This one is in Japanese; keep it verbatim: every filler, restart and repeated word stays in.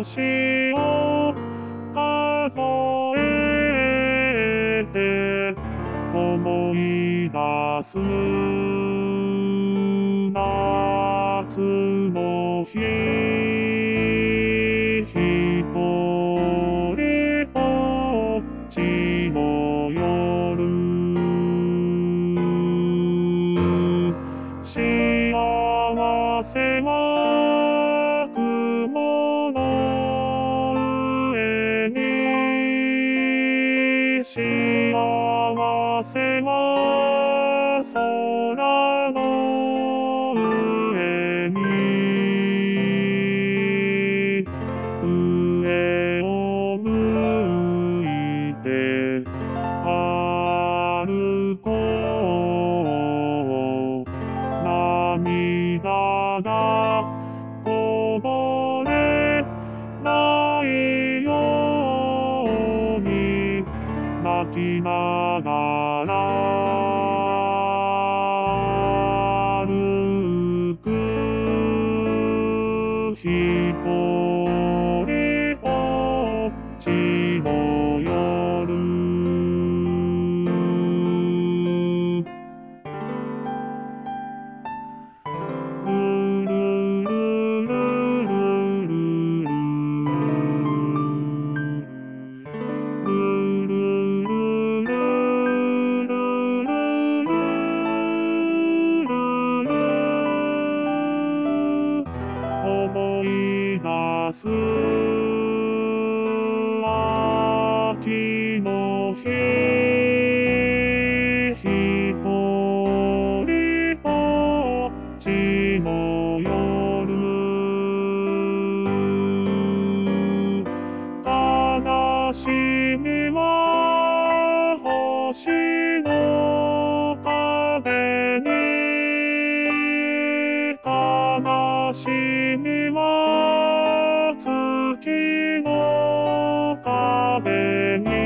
星を数えて思い出す夏の日、ひとりぼっちの夜、幸せは雲の上に、幸せは空の上に、上を向いて歩こう。涙がこぼれないように泣きながら歩く、ひとりぼっちの夜。思い出す秋の日、ひとりぼっちの夜、悲しみは星の壁に、悲しみは月の壁に